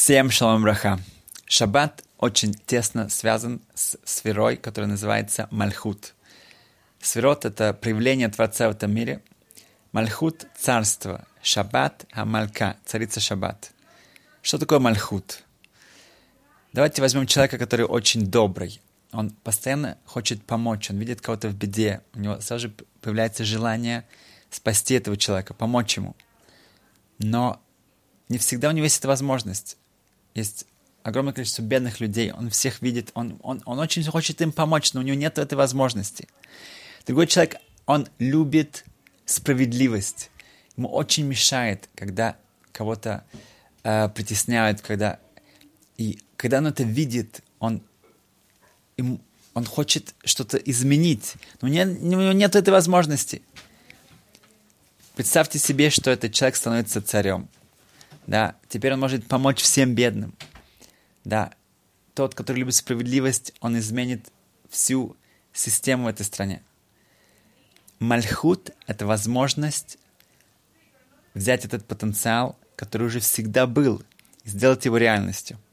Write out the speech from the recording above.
Всем шалом браха. Шаббат очень тесно связан с сферой, которая называется Мальхут. Сферот — это проявление Творца в этом мире. Мальхут — царство. Шаббат — Амалька, царица Шаббат. Что такое Мальхут? Давайте возьмем человека, который очень добрый. Он постоянно хочет помочь, он видит кого-то в беде. У него сразу же появляется желание спасти этого человека, помочь ему. Но не всегда у него есть эта возможность. Есть огромное количество бедных людей, он всех видит, он очень хочет им помочь, но у него нет этой возможности. Другой человек, он любит справедливость. Ему очень мешает, когда кого-то притесняют, когда он это видит, он хочет что-то изменить, но у него нет этой возможности. Представьте себе, что этот человек становится царем. Да, теперь он может помочь всем бедным. Да, тот, который любит справедливость, он изменит всю систему в этой стране. Мальхут — это возможность взять этот потенциал, который уже всегда был, и сделать его реальностью.